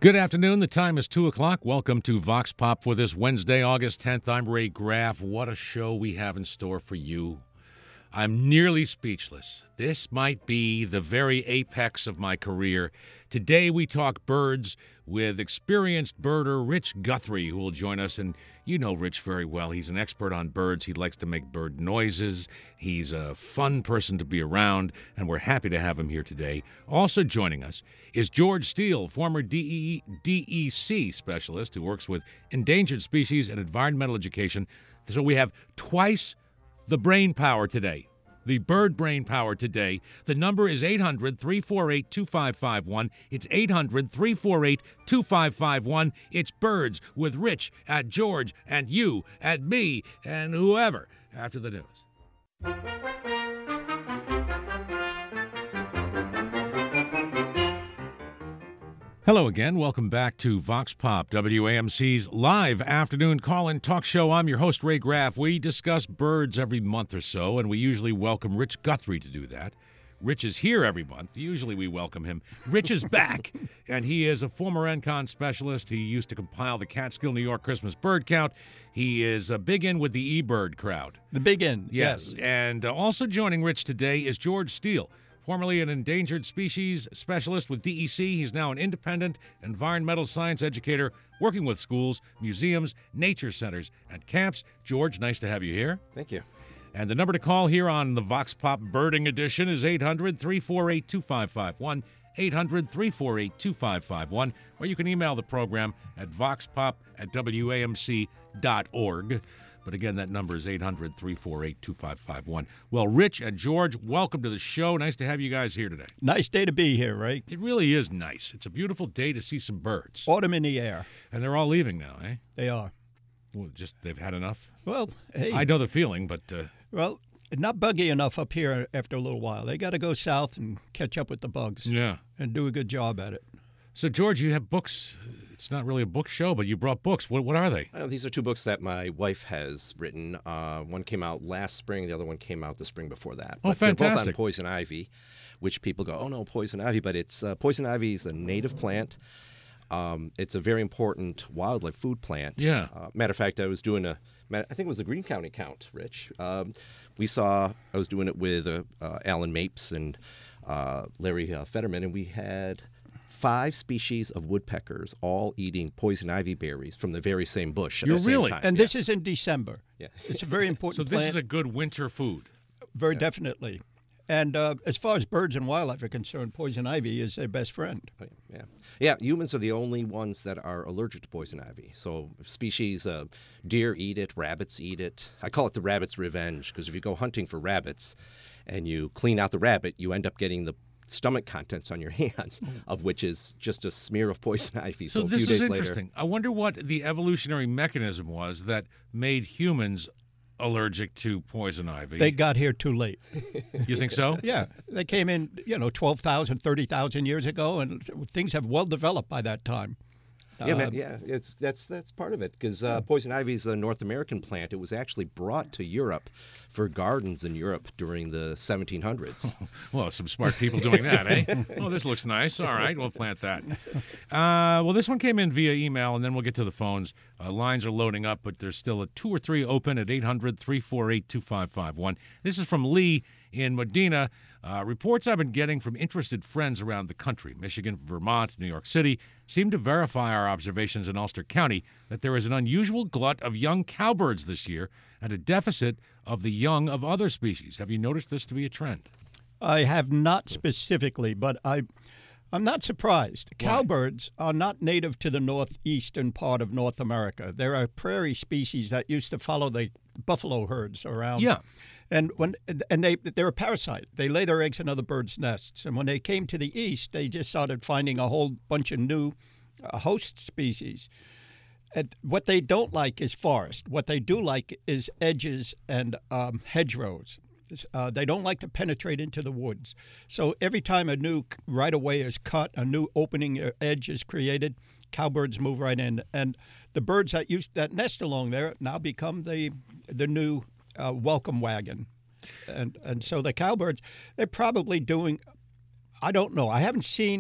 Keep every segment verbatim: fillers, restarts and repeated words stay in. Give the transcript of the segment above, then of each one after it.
Good afternoon. The time is two o'clock. Welcome to Vox Pop for this Wednesday, August tenth. I'm Ray Graff. What a show we have in store for you. I'm nearly speechless. This might be the very apex of my career. Today we talk birds with experienced birder Rich Guthrie, who will join us. And you know Rich very well. He's an expert on birds. He likes to make bird noises. He's a fun person to be around, and we're happy to have him here today. Also joining us is George Steele, former D E C specialist who works with endangered species and environmental education. So we have twice the brain power today, the bird brain power today. The number is eight hundred, three four eight, two five five one. It's eight hundred, three four eight, two five five one. It's Birds with Rich at George and you at me and whoever after the news. Hello again. Welcome back to Vox Pop, W A M C's live afternoon call-in talk show. I'm your host, Ray Graff. We discuss birds every month or so, and we usually welcome Rich Guthrie to do that. Rich is here every month. Usually we welcome him. Rich is back, and he is a former N CON specialist. He used to compile the Catskill, New York Christmas bird count. He is a big in with the eBird crowd. The big in, yes. yes. And uh, also joining Rich today is George Steele, formerly an endangered species specialist with D E C. He's now an independent environmental science educator working with schools, museums, nature centers, and camps. George, nice to have you here. Thank you. And the number to call here on the Vox Pop Birding Edition is eight hundred, three four eight, two five five one, eight hundred, three four eight, two five five one, or you can email the program at voxpop at w a m c dot org. But again, that number is eight hundred, three four eight, two five five one. Well, Rich and George, welcome to the show. Nice to have you guys here today. Nice day to be here, right? It really is nice. It's a beautiful day to see some birds. Autumn in the air. And they're all leaving now, eh? They are. Well, just they've had enough? Well, hey. I know the feeling, but... Uh, well, not buggy enough up here after a little while. They got to go south and catch up with the bugs. Yeah. And do a good job at it. So, George, you have books. It's not really a book show, but you brought books. What what are they? Uh, these are two books that my wife has written. Uh, one came out last spring. The other one came out the spring before that. Oh, but they're both fantastic. on poison ivy, which people go, oh, no, poison ivy. But it's uh, poison ivy is a native plant. Um, it's a very important wildlife food plant. Yeah. Uh, matter of fact, I was doing a, I think it was the Greene County count, Rich. Um, we saw, I was doing it with uh, uh, Alan Mapes and uh, Larry uh, Fetterman, and we had five species of woodpeckers all eating poison ivy berries from the very same bush at You're the same really? time. And yeah. this is in December. Yeah. It's a very So important this plant. is a good winter food. Very Yeah. definitely. And uh, as far as birds and wildlife are concerned, poison ivy is their best friend. Yeah, yeah. Humans are the only ones that are allergic to poison ivy. So species, uh, deer eat it, rabbits eat it. I call it the rabbit's revenge because if you go hunting for rabbits and you clean out the rabbit, you end up getting the stomach contents on your hands, of which is just a smear of poison ivy. So, So, a this few is days interesting. later, I wonder what the evolutionary mechanism was that made humans allergic to poison ivy. They got here too late. You think so? Yeah. They came in, you know, twelve thousand, thirty thousand years ago, and things have well developed by that time. Yeah, Uh, man, yeah, it's that's that's part of it because uh, poison ivy is a North American plant. It was actually brought to Europe for gardens in Europe during the seventeen hundreds. Well, some smart people doing that, eh? Oh, this looks nice. All right, we'll plant that. Uh, well, this one came in via email, and then we'll get to the phones. Uh, lines are loading up, but there's still a two or three open at eight hundred, three four eight, two five five one. This is from Lee in Medina. Uh, reports I've been getting from interested friends around the country, Michigan, Vermont, New York City, seem to verify our observations in Ulster County that there is an unusual glut of young cowbirds this year and a deficit of the young of other species. Have you noticed this to be a trend? I have not specifically, but I, I'm not surprised. Why? Cowbirds are not native to the northeastern part of North America. They're a prairie species that used to follow the buffalo herds around. Yeah. And when and they they're a parasite. They lay their eggs in other birds' nests. And when they came to the east, they just started finding a whole bunch of new uh, host species. And what they don't like is forest. What they do like is edges and um, hedgerows. Uh, they don't like to penetrate into the woods. So every time a new right-of-way is cut, a new opening or edge is created, cowbirds move right in. And the birds that used that nest along there now become the the new uh, welcome wagon. And and so the cowbirds, they're probably doing, I don't know. I haven't seen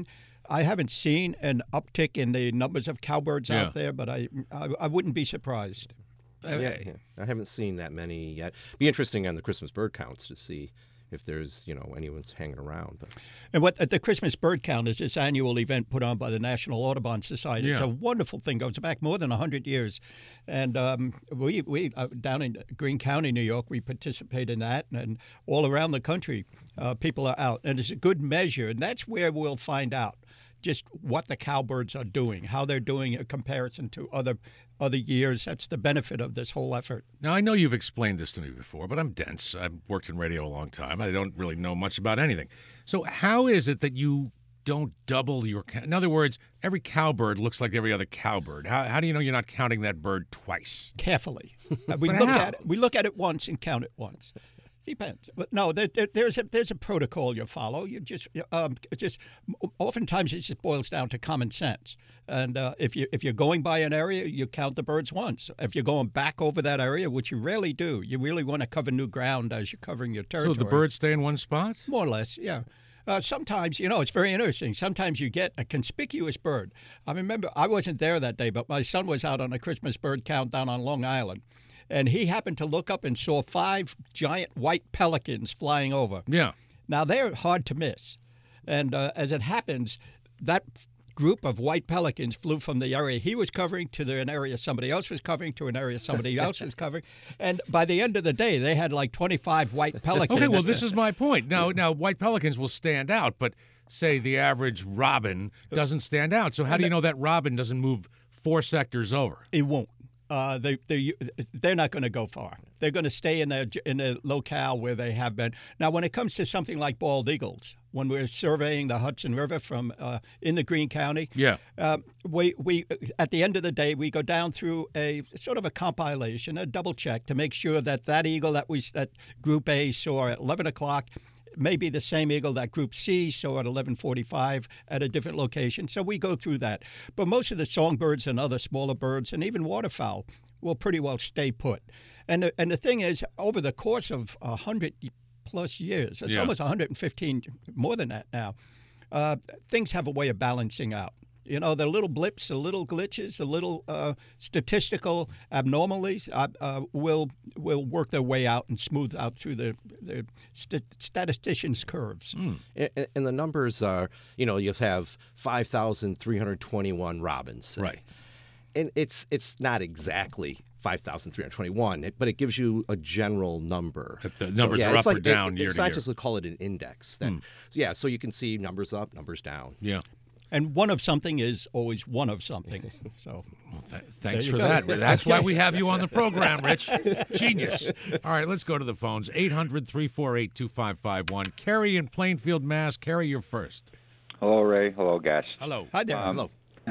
I haven't seen an uptick in the numbers of cowbirds Yeah. out there, but I, I I wouldn't be surprised. Uh, Yeah, yeah. I haven't seen that many yet. Be interesting on the Christmas bird counts to see if there's, you know, anyone's hanging around. But And what the Christmas Bird Count is this annual event put on by the National Audubon Society. It's Yeah. a wonderful thing. Goes back more than one hundred years. And um, we, we uh, down in Greene County, New York, we participate in that. And all around the country, uh, people are out. And it's a good measure. And that's where we'll find out just what the cowbirds are doing, how they're doing in comparison to other other years. That's the benefit of this whole effort. Now, I know you've explained this to me before, but I'm dense. I've worked in radio a long time. I don't really know much about anything. So how is it that you don't double your ca- in other words, every cowbird looks like every other cowbird? How, how do you know you're not counting that bird twice? Carefully. Uh, we But look how? at it. We look at it once and count it once. Depends, but no, there, there, there's a there's a protocol you follow. You just um, it just oftentimes it just boils down to common sense. And uh, if you if you're going by an area, you count the birds once. If you're going back over that area, which you rarely do, you really want to cover new ground as you're covering your territory. So the birds stay in one spot? More or less, yeah. Uh, sometimes, you know, it's very interesting. Sometimes you get a conspicuous bird. I remember I wasn't there that day, but my son was out on a Christmas bird count down on Long Island. And he happened to look up and saw five giant white pelicans flying over. Yeah. Now, they're hard to miss. And uh, as it happens, that group of white pelicans flew from the area he was covering to the, an area somebody else was covering to an area somebody else was covering. And by the end of the day, they had like twenty-five white pelicans. Okay, well, this is my point. Now, now, white pelicans will stand out, but say the average robin doesn't stand out. So how do you know that robin doesn't move four sectors over? It won't. Uh, they they they're not going to go far. They're going to stay in the in the locale where they have been. Now, when it comes to something like bald eagles, when we're surveying the Hudson River from uh, in the Greene County, Yeah. uh, we we at the end of the day we go down through a sort of a compilation, a double check to make sure that that eagle that we that Group A saw at eleven o'clock. May be the same eagle that Group C saw at eleven forty-five at a different location. So we go through that. But most of the songbirds and other smaller birds and even waterfowl will pretty well stay put. And the, and the thing is, over the course of one hundred plus years, it's Yeah. almost one hundred fifteen, more than that now, uh, things have a way of balancing out. You know, the little blips, the little glitches, the little uh, statistical abnormalities uh, uh, will will work their way out and smooth out through the, the st- statisticians' curves. and, and the numbers are, you know, you have five thousand three hundred twenty-one robins, say. Right. And it's it's not exactly five thousand three hundred twenty-one, it- but it gives you a general number. If the numbers yeah, are it's up or like- down it, year it's to year. Scientists would call it an index. That, so yeah, so you can see numbers up, numbers down. Yeah. And one of something is always one of something. So Well, th- thanks you for go. that. That's why we have you on the program, Rich. Genius. All right, let's go to the phones. eight hundred, three four eight, two five five one. Carrie in Plainfield, Mass. Carrie, you're first. Hello, Ray. Hello, guest. Hello. hi there. Um, Hello.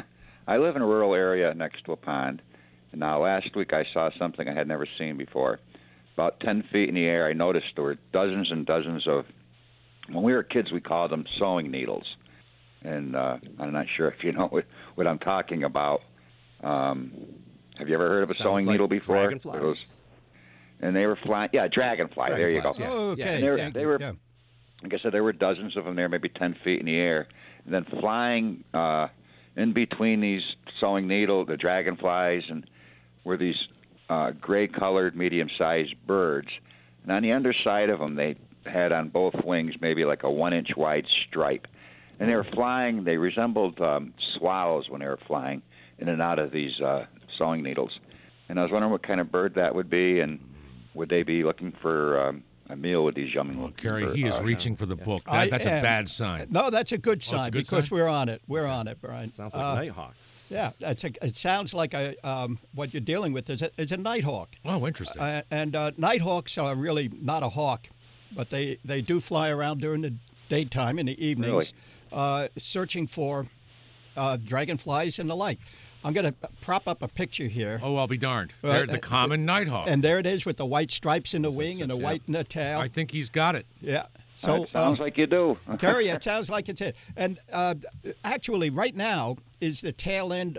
I live in a rural area next to a pond. And now, last week I saw something I had never seen before. About ten feet in the air, I noticed there were dozens and dozens of, when we were kids, we called them sewing needles. And uh, I'm not sure if you know what, what I'm talking about. Um, have you ever heard of a Sounds sewing like needle before? Dragonflies. Those- and they were flying. Yeah, dragonfly. There you go. Dragonflies, yeah. Oh, okay. And they were- Thank they you. were- Yeah. Like I said, there were dozens of them there, maybe ten feet in the air. And then flying uh, in between these sewing needle, the dragonflies, and were these uh, gray-colored, medium-sized birds. And on the underside of them, they had on both wings maybe like a one-inch wide stripe. And they were flying. They resembled um, swallows when they were flying in and out of these uh, sewing needles. And I was wondering what kind of bird that would be, and would they be looking for um, a meal with these young Well, Carrie, he is uh, reaching for the book. I That, that's a am- bad sign. No, that's a good Oh, it's sign a good because sign? we're on it. We're on it, Brian. Sounds like Uh, nighthawks. Yeah, that's a, it sounds like a, um, what you're dealing with is a, is a nighthawk. Oh, interesting. Uh, and uh, nighthawks are really not a hawk, but they, they do fly around during the daytime in the evenings, uh, searching for uh, dragonflies and the like. I'm going to prop up a picture here. oh, I'll be darned. Well, They're the uh, common nighthawk. And there it is with the white stripes in the wing and the yeah. white in the tail. I think he's got it. Yeah. So So, sounds um, like you do. Terry, it sounds like it's it. And uh, actually, right now is the tail end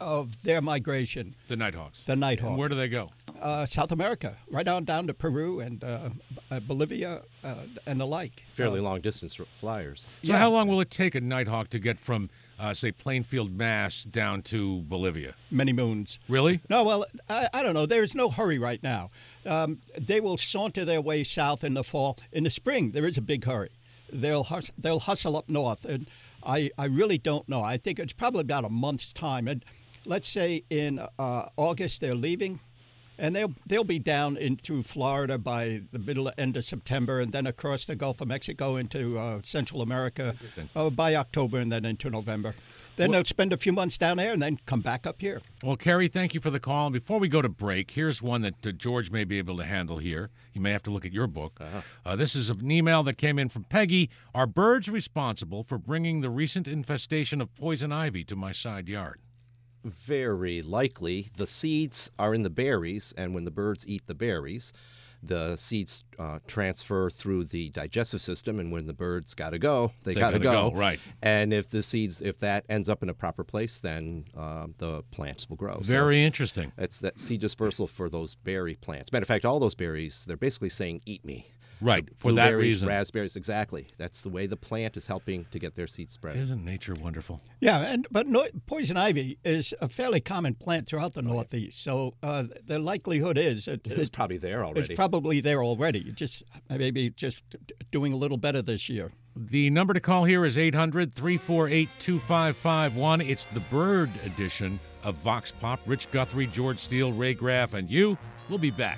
of their migration, The Nighthawks. the Nighthawk. And where do they go? Uh, South America, right on down to Peru and uh, uh, Bolivia uh, and the like. Fairly Uh, long distance flyers. So Yeah. how long will it take a Nighthawk to get from, uh, say, Plainfield, Mass, down to Bolivia? Many moons. Really? No, well, I, I don't know. There's no hurry right now. Um, they will saunter their way south in the fall. In the spring, there is a big hurry. They'll hus- they'll hustle up north, and I, I really don't know. I think it's probably about a month's time. And let's say in uh, August they're leaving, and they'll they'll be down in through Florida by the middle end of September, and then across the Gulf of Mexico into uh, Central America uh, by October, and then into November. Then they'll spend a few months down there and then come back up here. Well, Kerry, thank you for the call. And before we go to break, here's one that uh, George may be able to handle here. You may have to look at your book. Uh-huh. Uh, this is an email that came in from Peggy. Are birds responsible for bringing the recent infestation of poison ivy to my side yard? Very likely. The seeds are in the berries, and when the birds eat the berries, the seeds uh, transfer through the digestive system, and when the birds got to go, they, They got to gotta go. go, right. And if the seeds, if that ends up in a proper place, then uh, the plants will grow. So Very interesting. it's that seed dispersal for those berry plants. Matter of fact, all those berries, they're basically saying, eat me. Right, for that Blueberries, reason. raspberries, exactly. That's the way the plant is helping to get their seeds spread. Isn't nature wonderful? Yeah, and but no, poison ivy is a fairly common plant throughout the Northeast. So uh, the likelihood is it, It's probably there already. it's probably there already. Just maybe just doing a little better this year. The number to call here is eight hundred, three four eight, two five five one. It's the bird edition of Vox Pop. Rich Guthrie, George Steele, Ray Graff, and you. We'll be back.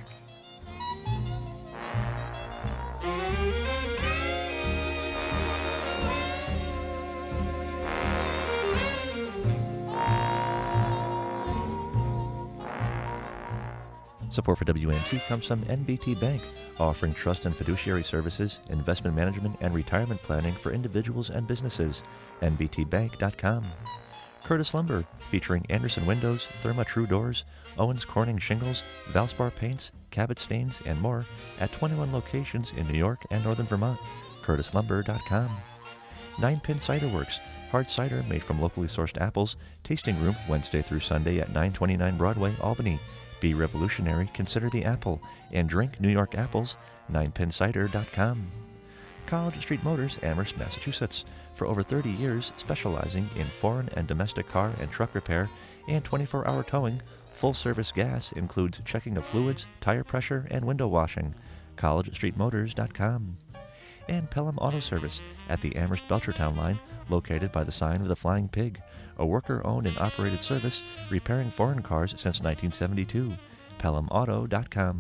Support for W A M C comes from N B T Bank, offering trust and fiduciary services, investment management, and retirement planning for individuals and businesses. N B T bank dot com. Curtis Lumber, featuring Anderson Windows, Therma-Tru Doors, Owens Corning Shingles, Valspar Paints, Cabot Stains, and more at twenty-one locations in New York and Northern Vermont. Curtis Lumber dot com. Nine Pin Cider Works, hard cider made from locally sourced apples. Tasting room Wednesday through Sunday at nine twenty-nine Broadway, Albany. Be revolutionary, consider the apple, and drink New York apples. nine pin cider dot com. College Street Motors, Amherst, Massachusetts. For over thirty years, specializing in foreign and domestic car and truck repair and twenty-four hour towing. Full-service gas includes checking of fluids, tire pressure, and window washing. College Street Motors dot com. And Pelham Auto Service at the Amherst Belchertown line, located by the sign of the Flying Pig, a worker-owned and operated service repairing foreign cars since nineteen seventy-two. Pelham Auto dot com.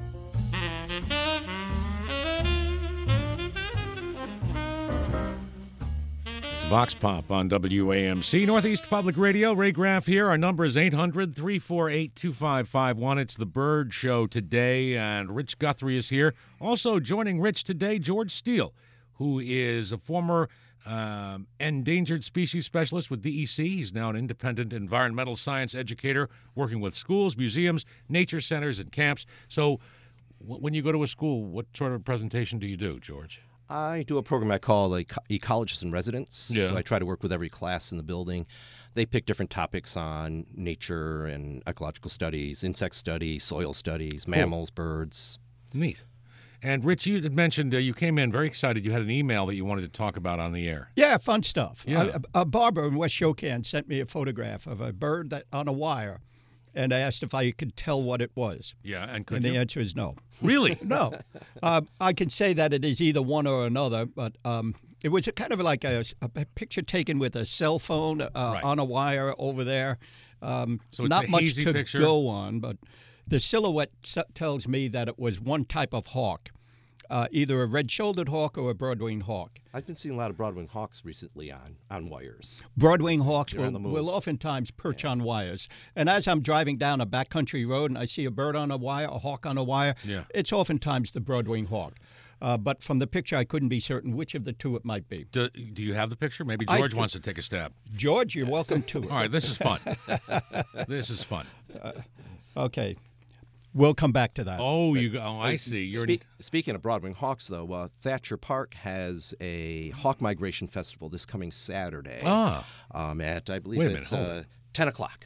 It's Vox Pop on W A M C, Northeast Public Radio. Ray Graff here. Our number is eight hundred, three four eight, two five five one. It's the Bird Show today, and Rich Guthrie is here. Also joining Rich today, George Steele, who is a former um, endangered species specialist with D E C. He's now an independent environmental science educator working with schools, museums, nature centers, and camps. So w- when you go to a school, what sort of presentation do you do, George? I do a program I call Eco- Ecologists in Residence. Yeah. So I try to work with every class in the building. They pick different topics on nature and ecological studies, insect studies, soil studies, mammals, birds. Neat. And Rich, you had mentioned uh, you came in very excited. You had an email that you wanted to talk about on the air. Yeah, fun stuff. Yeah. A, a barber in West Shokan sent me a photograph of a bird that on a wire, and I asked if I could tell what it was. Yeah, and could And the you? answer is no. Really? No. uh, I can say that it is either one or another, but um, it was a kind of like a, a picture taken with a cell phone uh, Right. on a wire over there. Um, So it's not a much hazy to picture? go on, but the silhouette s- tells me that it was one type of hawk, uh, either a red-shouldered hawk or a broadwinged hawk. I've been seeing a lot of broadwing hawks recently on, on wires. Broadwing hawks They're will, on the move. will oftentimes perch on wires. And as I'm driving down a backcountry road and I see a bird on a wire, a hawk on a wire, Yeah. it's oftentimes the broadwing hawk. Uh, but from the picture, I couldn't be certain which of the two it might be. Do, do you have the picture? Maybe I George do. wants to take a stab. George, you're welcome to it. All right, this is fun. This is fun. Okay. We'll come back to that. Oh, you go. Oh, I see. You're Spe- speaking of broadwing hawks, though, uh, Thatcher Park has a hawk migration festival this coming Saturday. Ah. Um, at I believe Wait a minute, it's hold uh, ten o'clock.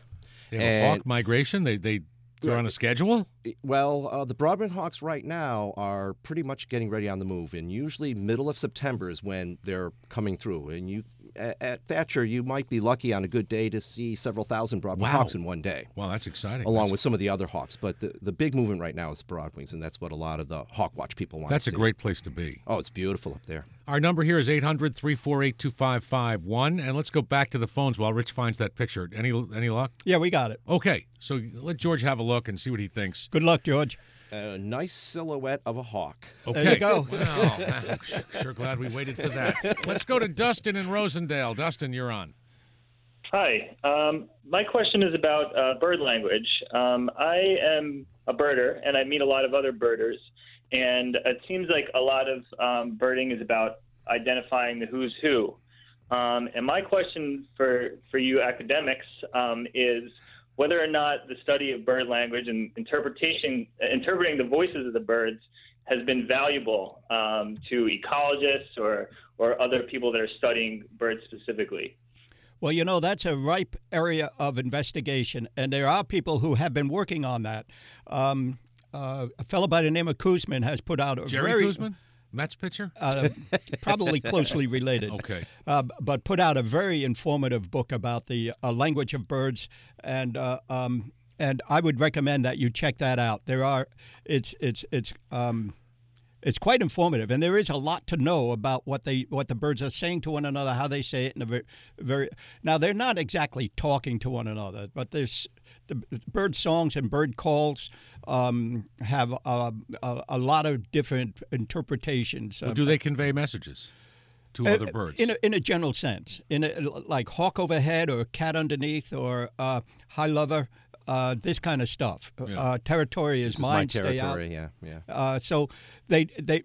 They have a And- hawk migration. They they they're on a schedule. Well, uh, the Broadman Hawks right now are pretty much getting ready on the move, and usually middle of September is when they're coming through. And you, at, at Thatcher, you might be lucky on a good day to see several thousand Broadwing Wow. Hawks in one day, Wow, that's exciting. along that's, with some of the other Hawks. But the, the big movement right now is Broadwings, and that's what a lot of the Hawk Watch people want that's to a see. great place to be. Oh, it's beautiful up there. Our number here is eight hundred, three four eight, two five five one. And let's go back to the phones while Rich finds that picture. Any any luck? Yeah, we got it. Okay, so let George have a look and see what he thinks. Good luck, George. A nice silhouette of a hawk. Okay. There you go. Wow, I'm sure, sure glad we waited for that. Let's go to Dustin in Rosendale. Dustin, you're on. Hi. Um, my question is about uh, bird language. Um, I am a birder, and I meet a lot of other birders. And it seems like a lot of um, birding is about identifying the who's who. Um, and my question for, for you academics um, is whether or not the study of bird language and interpretation, interpreting the voices of the birds has been valuable um, to ecologists or, or other people that are studying birds specifically. Well, you know, that's a ripe area of investigation, and there are people who have been working on that. Um, uh, a fellow by the name of Kuzman has put out a Jerry very... Kuzman? Mets pitcher? Uh, probably closely related. Okay. Uh, but put out a very informative book about the uh, language of birds, and uh, um, and I would recommend that you check that out. There are, it's it's it's um, it's quite informative, and there is a lot to know about what they what the birds are saying to one another, how they say it in a very very. Now they're not exactly talking to one another, but there's the bird songs and bird calls um, have a, a, a lot of different interpretations. Well, Um, do they convey messages to uh, other birds? In a, in a general sense, in a, like hawk overhead or cat underneath or uh, high lover, uh, this kind of stuff. Yeah. Uh, territory is This mine, is my stay out. territory, yeah, yeah. Uh, so they they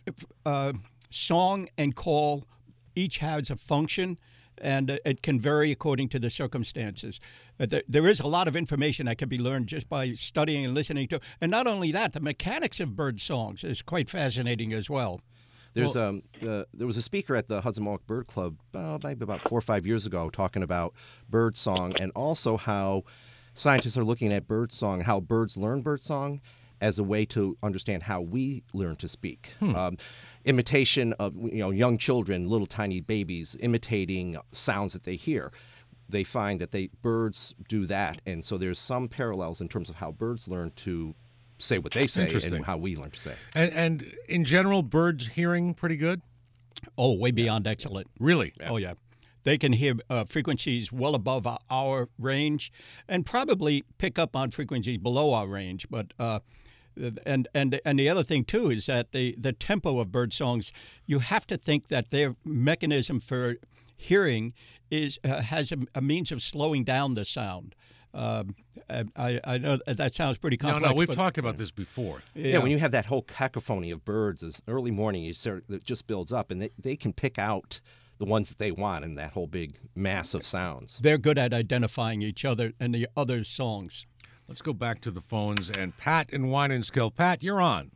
uh, song and call each has a function, and uh, it can vary according to the circumstances. Uh, there, there is a lot of information that can be learned just by studying and listening to. And not only that, the mechanics of bird songs is quite fascinating as well. There's um uh, there was a speaker at the Hudson Mohawk Bird Club uh, maybe about four or five years ago talking about bird song and also how scientists are looking at bird song, how birds learn bird song as a way to understand how we learn to speak. Hmm. Um, imitation of you know young children, little tiny babies imitating sounds that they hear. They find that they birds do that, and so there's some parallels in terms of how birds learn to say what they say Interesting. and how we learn to say. And, and in general, birds hearing pretty good? Oh, way beyond excellent. Really? Oh, yeah. They can hear uh, frequencies well above our, our range and probably pick up on frequencies below our range. But uh, and and and the other thing, too, is that the, the tempo of bird songs, you have to think that their mechanism for hearing is uh, has a, a means of slowing down the sound. Um, I, I know that sounds pretty complex. No, no, we've but, talked about this before. Yeah. yeah, when you have that whole cacophony of birds, as early morning, you start, it just builds up, and they, they can pick out the ones that they want in that whole big mass of sounds. They're good at identifying each other and the other songs. Let's go back to the phones. And Pat in Winenskill. Pat, you're on.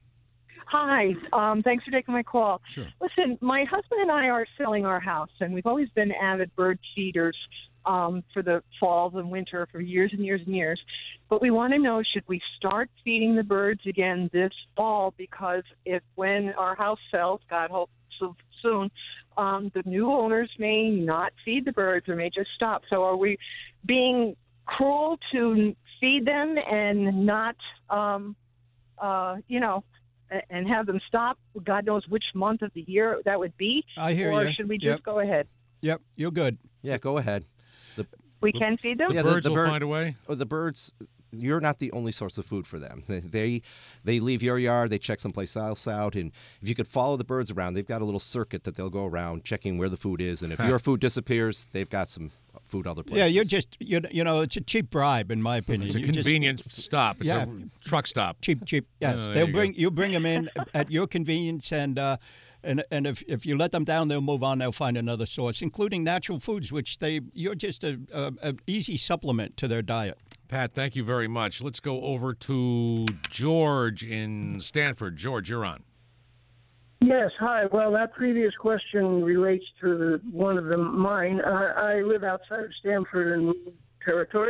Hi. Um, thanks for taking my call. Sure. Listen, my husband and I are selling our house, and we've always been avid bird feeders um, for the fall and winter for years and years and years. But we want to know, should we start feeding the birds again this fall? Because if when our house sells, God hope so soon, um, the new owners may not feed the birds or may just stop. So are we being cruel to feed them and not, um, uh, you know, and have them stop? God knows which month of the year that would be. I hear or you. should we just Yep. go ahead? Yep, you're good. Yeah, go ahead. The, We can feed them? The Yeah, the- birds the will bird- find a way. oh, the birds, you're not the only source of food for them. They, they they leave your yard, they check someplace else out, and if you could follow the birds around, they've got a little circuit that they'll go around checking where the food is, and if your food disappears, they've got some food other places. Yeah, you're just, you you know, it's a cheap bribe, in my opinion. It's a You just- convenient stop. It's Yeah. a truck stop. cheap, cheap. Yes, Oh, there they'll you bring go. you bring them in at your convenience, and uh, and and if if you let them down, they'll move on. They'll find another source, including natural foods, which they you're just a, a, a easy supplement to their diet. Pat, thank you very much. Let's go over to George in Stanford. George, you're on. Yes, hi. Well, that previous question relates to the, one of them, mine. I, I live outside of Stanford in territory,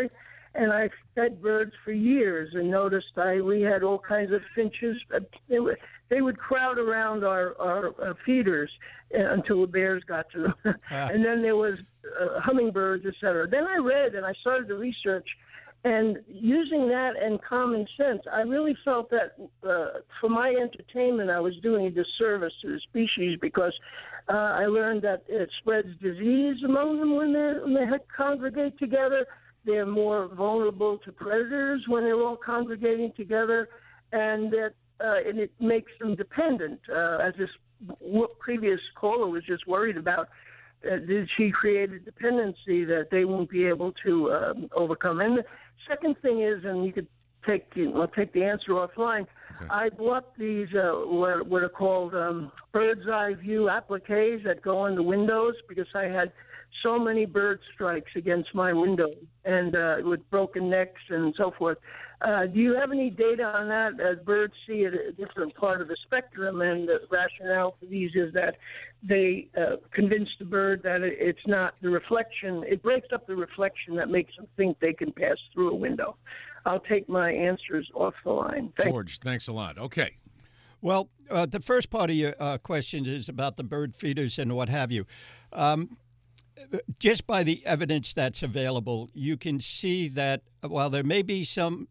And I fed birds for years and noticed I we had all kinds of finches. They would, they would crowd around our, our uh, feeders until the bears got to them. Ah. And then there was uh, hummingbirds, et cetera. Then I read and I started to research. And using that and common sense, I really felt that uh, for my entertainment, I was doing a disservice to the species because uh, I learned that it spreads disease among them when, when they congregate together. They're more vulnerable to predators when they're all congregating together, and that uh, and it makes them dependent. Uh, as this previous caller was just worried about, uh, did she create a dependency that they won't be able to um, overcome? And the second thing is, and you could take I'll take the answer offline. Okay. I bought these uh, what, what are called um, bird's eye view appliques that go on the windows because I had so many bird strikes against my window and uh, with broken necks and so forth. Uh, do you have any data on that? As birds see at a different part of the spectrum, and the rationale for these is that they uh, convince the bird that it's not the reflection. It breaks up the reflection that makes them think they can pass through a window. I'll take my answers off the line. Thank George, thanks a lot. Okay. Well, uh, the first part of your uh, question is about the bird feeders and what have you. Um, just by the evidence that's available, you can see that while there may be some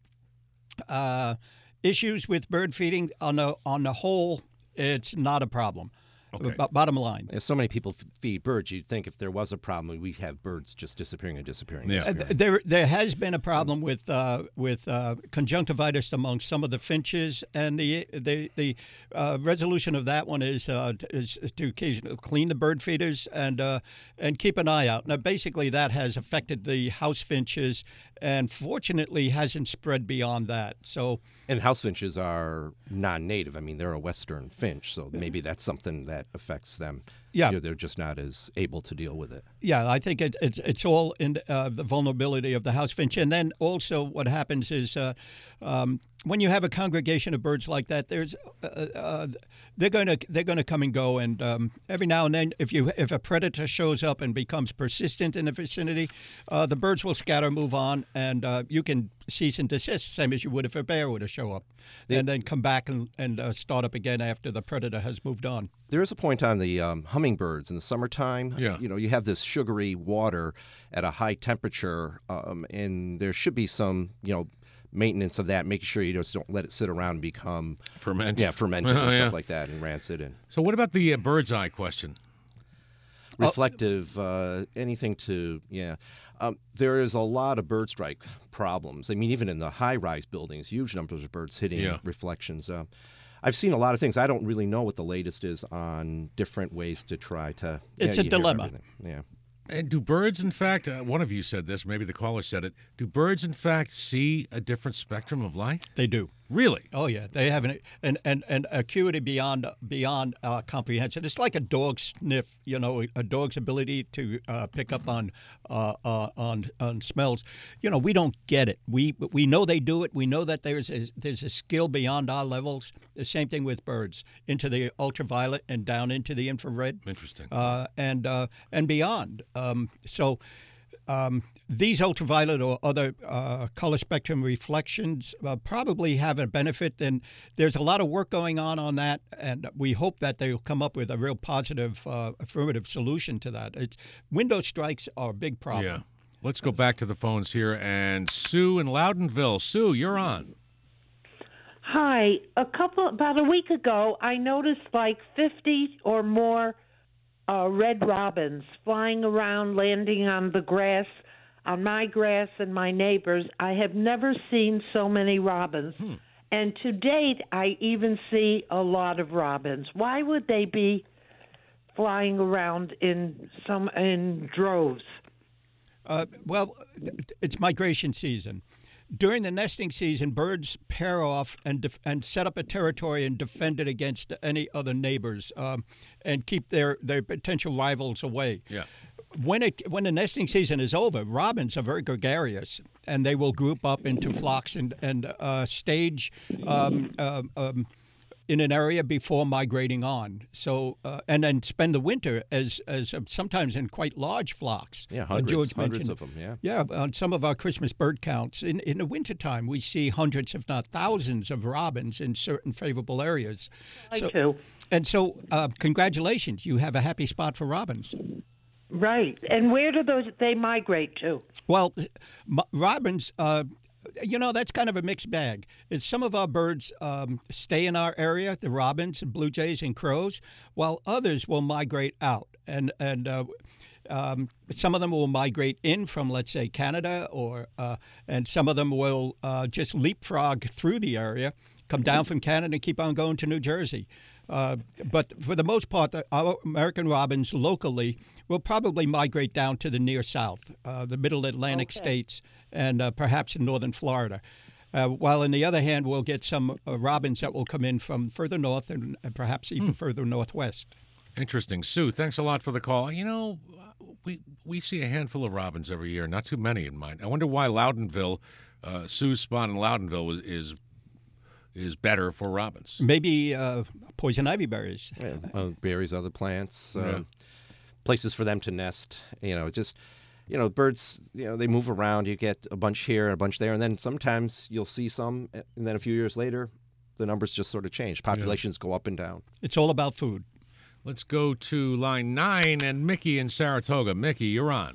uh, issues with bird feeding, on the, on the whole, it's not a problem. Okay. B- bottom line. If so many people f- feed birds, you'd think if there was a problem, we'd have birds just disappearing and disappearing. Yeah. disappearing. Uh, there, there has been a problem with uh, with uh, conjunctivitis among some of the finches, and the the the uh, resolution of that one is uh, is to occasionally clean the bird feeders and uh, and keep an eye out. Now, basically, that has affected the house finches, and fortunately, hasn't spread beyond that. So, and house finches are non-native. I mean, they're a western finch, so maybe that's something that affects them. Yeah, you know, they're just not as able to deal with it. Yeah, I think it, it's it's all in uh, the vulnerability of the house finch, and then also what happens is uh, um, when you have a congregation of birds like that, there's uh, uh, they're going to they're going to come and go, and um, every now and then, if you if a predator shows up and becomes persistent in the vicinity, uh, the birds will scatter, move on, and uh, you can cease and desist, same as you would if a bear were to show up, they, and then come back and, and uh, start up again after the predator has moved on. There is a point on the um, hummingbirds in the summertime. Yeah. You know, you have this sugary water at a high temperature, um, and there should be some, you know, maintenance of that, making sure you just don't let it sit around and become ferment, yeah, fermented oh, and yeah. stuff like that, and rancid. And so, what about the uh, bird's eye question? Reflective, uh, anything to yeah. Um, there is a lot of bird strike problems. I mean, even in the high-rise buildings, huge numbers of birds hitting yeah. reflections. Uh, I've seen a lot of things. I don't really know what the latest is on different ways to try to. It's yeah, a dilemma. Yeah. And do birds, in fact, uh, one of you said this, maybe the caller said it, do birds, in fact, see a different spectrum of light? They do. Really? Oh, yeah. They have an, an, an, an acuity beyond beyond uh, comprehension. It's like a dog's sniff, you know, a dog's ability to uh, pick up on uh, uh, on on smells. You know, we don't get it. We we know they do it. We know that there's a, there's a skill beyond our levels. The same thing with birds, into the ultraviolet and down into the infrared. Interesting. Uh, and, uh, and beyond. Um, so... Um, these ultraviolet or other uh, color spectrum reflections uh, probably have a benefit, and there's a lot of work going on on that, and we hope that they'll come up with a real positive, uh, affirmative solution to that. It's, window strikes are a big problem. Yeah. Let's go back to the phones here, and Sue in Loudonville. Sue, you're on. Hi. A couple, about a week ago, I noticed like fifty or more Uh, red robins flying around, landing on the grass, on my grass and my neighbors. I have never seen so many robins. Hmm. And to date, I even see a lot of robins. Why would they be flying around in some in droves? Uh, well, it's migration season. During the nesting season, birds pair off and def- and set up a territory and defend it against any other neighbors, um, and keep their, their potential rivals away. Yeah. When it when the nesting season is over, robins are very gregarious, and they will group up into flocks and and uh, stage um, uh, um, in an area before migrating on. So uh, and then spend the winter as as uh, sometimes in quite large flocks. Yeah, Uh, hundreds, George hundreds mentioned- of them. Yeah. Yeah, on some of our Christmas bird counts, in, in the wintertime, we see hundreds, if not thousands, of robins in certain favorable areas. I so, too. And so, uh, congratulations, you have a happy spot for robins. Right. And where do those they migrate to? Well, m- robins, uh, you know, that's kind of a mixed bag. Is some of our birds um, stay in our area, the robins and blue jays and crows, while others will migrate out. And and uh, um, some of them will migrate in from, let's say, Canada, or uh, and some of them will uh, just leapfrog through the area, come down from Canada and keep on going to New Jersey. Uh, but for the most part, the, our American robins locally will probably migrate down to the near south, uh, the middle Atlantic Okay. states, and uh, perhaps in northern Florida. Uh, while on the other hand, we'll get some uh, robins that will come in from further north and uh, perhaps even further northwest. Interesting. Sue, thanks a lot for the call. You know, we we see a handful of robins every year, not too many in mine. I wonder why Loudonville, uh, Sue's spot in Loudonville is, is is better for robins. Maybe uh, poison ivy berries. Yeah, uh, berries, other plants, um, Yeah. places for them to nest. You know, just you know, birds. You know, they move around. You get a bunch here, a bunch there, and then sometimes you'll see some, and then a few years later, the numbers just sort of change. Populations go up and down. It's all about food. Let's go to line nine and Mickey in Saratoga. Mickey, you're on.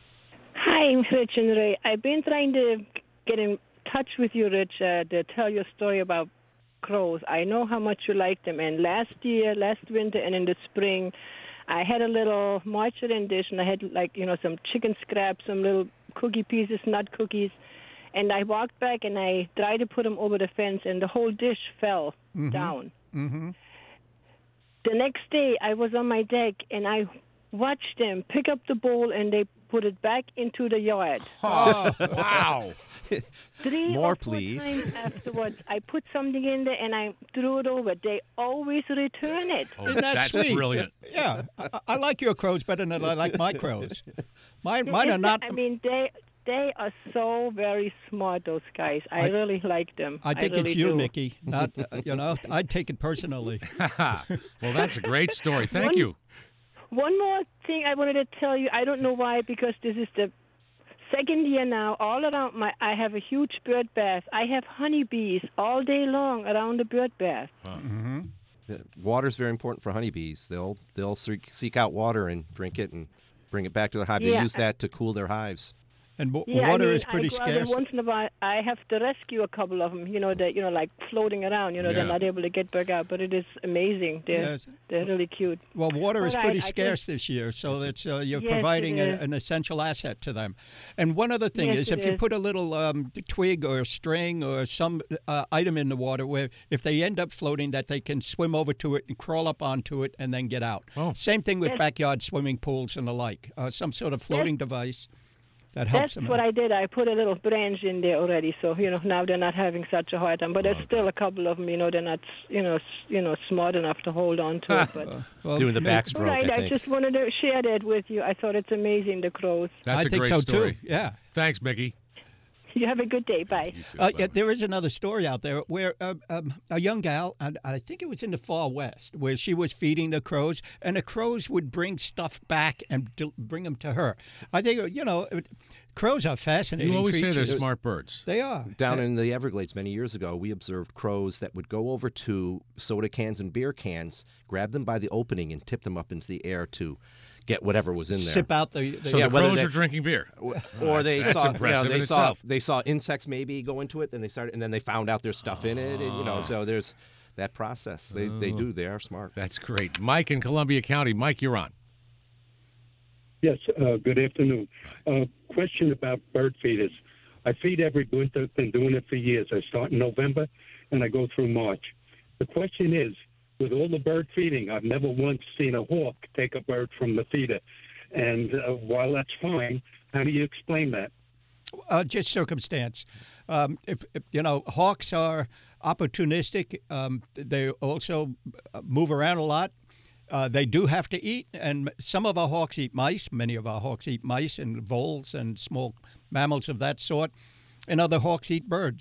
Hi, Rich and Ray. I've been trying to get in touch with you, Rich, uh, to tell you a story about crows. I know how much you like them, and last year, last winter, and in the spring, I had a little margarine dish, and I had, like, you know, some chicken scraps, some little cookie pieces, nut cookies, and I walked back, and I tried to put them over the fence, and the whole dish fell Mhm. down. Mm-hmm. The next day, I was on my deck, and I watched them pick up the bowl, and they put it back into the yard. Oh, wow. Three More, or four please. times afterwards, I put something in there, and I threw it over. They always return it. Oh, Isn't that that's sweet? brilliant. Yeah, I, I like your crows better than I like my crows. Mine, mine are It's- not. I mean, they they are so very smart. Those guys. I, I- really like them. I think really it's you, do. Mickey. Not uh, you know. I'd take it personally. Well, that's a great story. Thank One- you. One more thing I wanted to tell you. I don't know why, because this is the second year now. All around my, I have a huge bird bath. I have honeybees all day long around the bird bath. Mm-hmm. The water's very important for honeybees. They'll they'll seek, seek out water and drink it and bring it back to their hive. They Yeah. use that to cool their hives. And w- Yeah, water I mean, is pretty I go out scarce. and once in a while, I have to rescue a couple of them. You know, that you know, like floating around. You know, Yeah. they're not able to get back out, but it is amazing. They're Yes. they're really cute. Well, water is All pretty right, I scarce this year, so that's uh, you're Yes, it providing a, is. an essential asset to them. And one other thing Yes, is, it if you is. put a little um, twig or string or some uh, item in the water, where if they end up floating, that they can swim over to it and crawl up onto it and then get out. Oh. Same thing with Yes. backyard swimming pools and the like. Uh, some sort of floating device that helps That's them. what out. I did. I put a little branch in there already, so you know now they're not having such a hard time. But there's still a couple of them. You know, they're not you know s- you know smart enough to hold on to it. But Well, Doing the may- all backstroke, right, I I, think. just wanted to share that with you. I thought it's amazing, the crows. That's I a think great so story. too. Yeah. Thanks, Mickey. You have a good day. Bye. You too. Uh, Bye. yeah, there is another story out there where uh, um, a young gal, and I think it was in the far west, where she was feeding the crows, and the crows would bring stuff back and del- bring them to her. I think, uh, you know, it- crows are fascinating You always say they're creatures. smart birds. They are. Down in the Everglades many years ago, we observed crows that would go over to soda cans and beer cans, grab them by the opening, and tip them up into the air to get whatever was in there. Sip out the. the So Yeah, the whether crows they- are drinking beer. Or That's- they that's saw, you know, impressive they in saw itself. they saw insects maybe go into it, and they started, and then they found out there's stuff in it, and you know, so there's that process. They they do. They are smart. That's great. Mike in Columbia County. Mike, you're on. Yes, uh, good afternoon. Uh, question about bird feeders. I feed every winter, been doing it for years. I start in November and I go through March. The question is, with all the bird feeding, I've never once seen a hawk take a bird from the feeder. And uh, while that's fine, how do you explain that? Uh, just circumstance. Um, if, if you know, hawks are opportunistic. Um, they also uh, move around a lot. Uh, they do have to eat, and some of our hawks eat mice. Many of our hawks eat mice and voles and small mammals of that sort, and other hawks eat birds.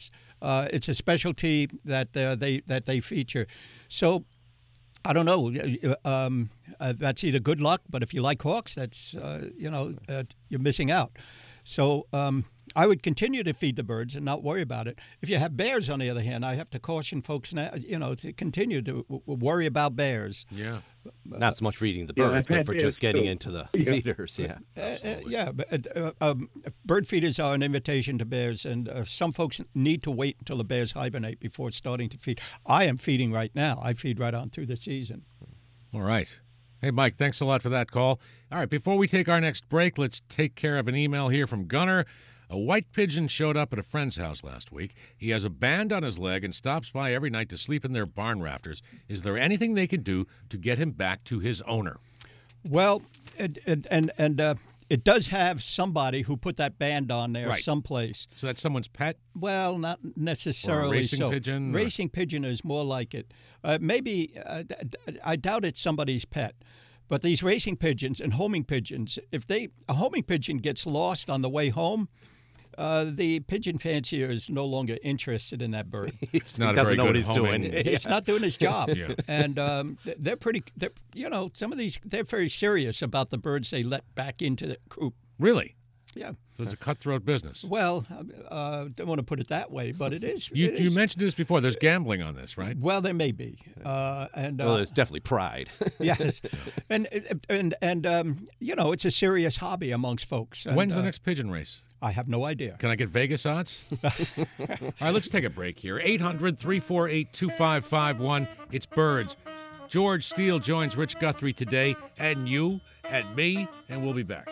Uh, it's a specialty that uh, they that they feature. So I don't know. Um, uh, that's either good luck, but if you like hawks, that's uh, you know uh, you're missing out. So um, I would continue to feed the birds and not worry about it. If you have bears, on the other hand, I have to caution folks now, you know, to continue to w- worry about bears. Yeah. Not so much feeding the Yeah, birds, I've but had for bears just getting too. into the Yeah. feeders. Yeah. Uh, uh, yeah, but uh, um, bird feeders are an invitation to bears, and uh, some folks need to wait until the bears hibernate before starting to feed. I am feeding right now. I feed right on through the season. All right. Hey, Mike, thanks a lot for that call. All right, before we take our next break, let's take care of an email here from Gunnar. A white pigeon showed up at a friend's house last week. He has a band on his leg and stops by every night to sleep in their barn rafters. Is there anything they can do to get him back to his owner? Well, and and and, and uh, it does have somebody who put that band on there Right. someplace. So that's someone's pet? Well, not necessarily racing so. pigeon, or- Racing pigeon is more like it. Uh, maybe uh, d- d- I doubt it's somebody's pet. But these racing pigeons and homing pigeons, if they a homing pigeon gets lost on the way home, uh, the pigeon fancier is no longer interested in that bird. It's not He a doesn't very know good what he's homing- doing. It's not doing his job. Yeah. And um, th- they're pretty, they're, you know, some of these, they're very serious about the birds they let back into the coop. Really? Yeah. So it's a cutthroat business. Well, uh, don't want to put it that way, but it is. You, it you is- mentioned this before. There's gambling on this, right? Well, there may be, uh, and uh, Well, there's definitely pride. yes, and and and um, you know, it's a serious hobby amongst folks. And, When's the uh, next pigeon race? I have no idea. Can I get Vegas odds? All right, let's take a break here. eight hundred, three four eight, two five five one. It's Birds. George Steele joins Rich Guthrie today, and you, and me, and we'll be back.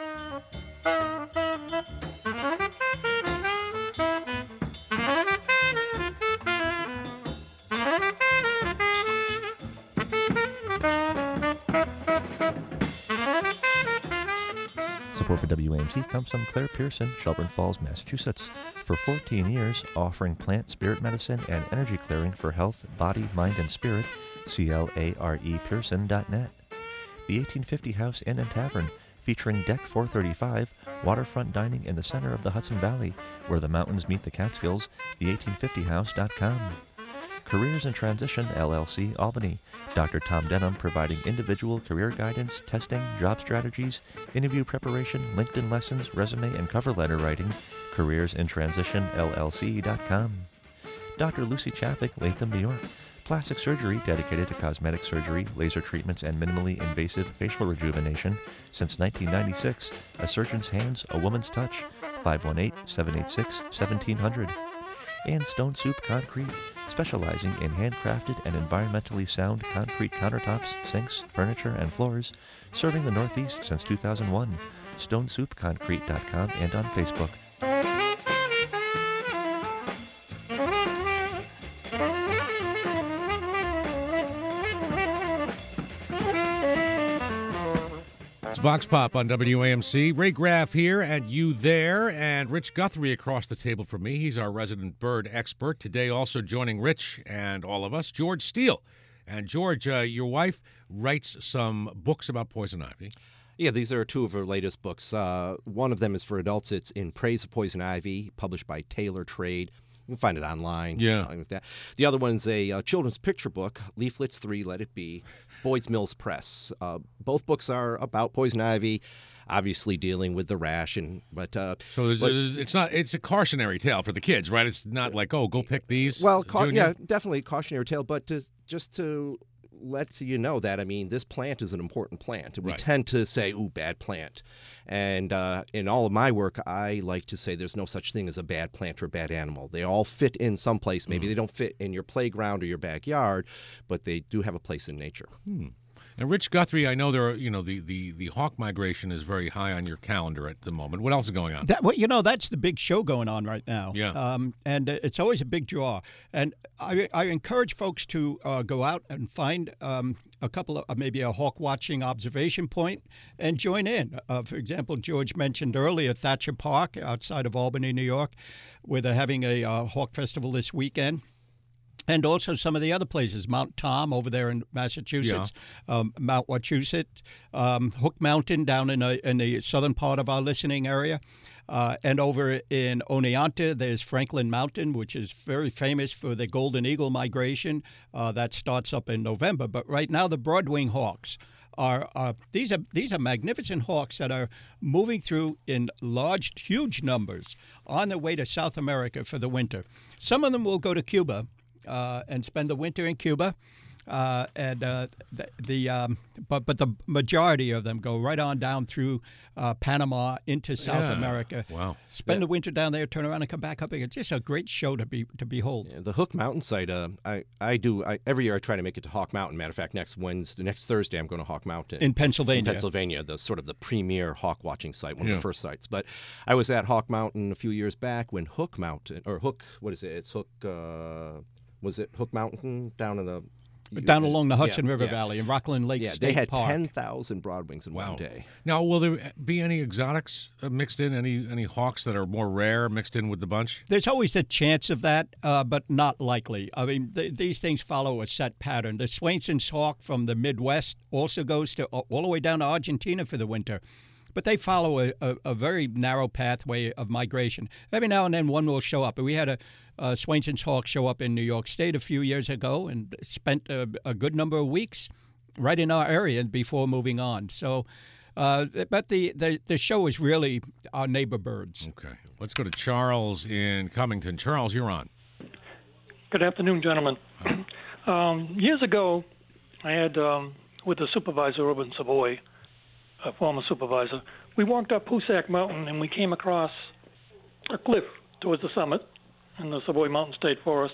Support for W A M C comes from Claire Pearson, Shelburne Falls, Massachusetts. For fourteen years, offering plant spirit medicine and energy clearing for health, body, mind, and spirit, C L A R E Pearson dot net. The eighteen fifty House Inn and Tavern, featuring Deck four thirty-five, waterfront dining in the center of the Hudson Valley, where the mountains meet the Catskills, the eighteen fifty house dot com. Careers in Transition, L L C, Albany. Doctor Tom Denham providing individual career guidance, testing, job strategies, interview preparation, LinkedIn lessons, resume, and cover letter writing. Careers in Transition, L L C dot com. Doctor Lucy Chappick, Latham, New York. Plastic surgery dedicated to cosmetic surgery, laser treatments, and minimally invasive facial rejuvenation. Since nineteen ninety-six, a surgeon's hands, a woman's touch. five one eight, seven eight six, one seven zero zero. And Stone Soup Concrete, specializing in handcrafted and environmentally sound concrete countertops, sinks, furniture, and floors, serving the Northeast since two thousand one. stone soup concrete dot com and on Facebook. It's Vox Pop on W A M C. Ray Graff here and you there, and Rich Guthrie across the table from me. He's our resident bird expert. Today also joining Rich and all of us, George Steele. And George, uh, your wife writes some books about poison ivy. Yeah, these are two of her latest books. Uh, one of them is for adults. It's In Praise of Poison Ivy, published by Taylor Trade. You can find it online. Yeah. uh, With that. The other one's a uh, children's picture book, Leaflets three, Let It Be, Boyd's Mills Press. Uh, both books are about poison ivy, obviously dealing with the rash. and But uh, So there's, but- there's- it's not it's a cautionary tale for the kids, right? It's not like, oh, go pick these. Well, ca- Junior. yeah, definitely a cautionary tale, but to, just to let you know that, I mean, this plant is an important plant. We Right. tend to say, ooh, bad plant. And uh, in all of my work, I like to say there's no such thing as a bad plant or a bad animal. They all fit in some place. Maybe Mm. they don't fit in your playground or your backyard, but they do have a place in nature. Hmm. And Rich Guthrie, I know there are, you know, the, the, the hawk migration is very high on your calendar at the moment. What else is going on? That well, you know, that's the big show going on right now. Yeah. Um, and uh, it's always a big draw. And I, I encourage folks to uh, go out and find um, a couple of uh, maybe a hawk watching observation point and join in. Uh, for example, George mentioned earlier Thatcher Park outside of Albany, New York, where they're having a uh, hawk festival this weekend. And also some of the other places, Mount Tom over there in Massachusetts, um, Mount Wachusett, um, Hook Mountain down in, a, in the southern part of our listening area. Uh, and over in Oneonta, there's Franklin Mountain, which is very famous for the golden eagle migration. Uh, that starts up in November. But right now, the broadwing hawks are uh, these are these are magnificent hawks that are moving through in large, huge numbers on their way to South America for the winter. Some of them will go to Cuba uh, and spend the winter in Cuba. Uh, and uh, the, the um, but but the majority of them go right on down through uh, Panama into South Yeah. America. Wow! Spend Yeah. the winter down there, turn around and come back up again. It's just a great show to be to behold. Yeah, the Hook Mountain site, uh, I I do I, every year. I try to make it to Hawk Mountain. Matter of fact, next Wednesday, next Thursday, I'm going to Hawk Mountain In Pennsylvania. In Pennsylvania, the sort of the premier hawk watching site, one Yeah. of the first sites. But I was at Hawk Mountain a few years back when Hook Mountain or Hook, what is it? It's Hook. Uh, was it Hook Mountain down in the Down along the Hudson Yeah, River yeah. Valley in Rockland Lake Yeah, State they had Park. ten thousand broadwings in Wow. one day. Now, will there be any exotics uh, mixed in? Any any hawks that are more rare mixed in with the bunch? There's always a chance of that, uh, but not likely. I mean, th- these things follow a set pattern. The Swainson's hawk from the Midwest also goes to all the way down to Argentina for the winter. But they follow a, a, a very narrow pathway of migration. Every now and then one will show up. We had a, a Swainson's hawk show up in New York State a few years ago and spent a, a good number of weeks right in our area before moving on. So, uh, but the, the, the show is really our neighbor birds. Okay. Let's go to Charles in Cummington. Charles, you're on. Good afternoon, gentlemen. Um, years ago, I had, um, with the supervisor over in Savoy, a former supervisor, we walked up Hoosac Mountain and we came across a cliff towards the summit in the Savoy Mountain State Forest,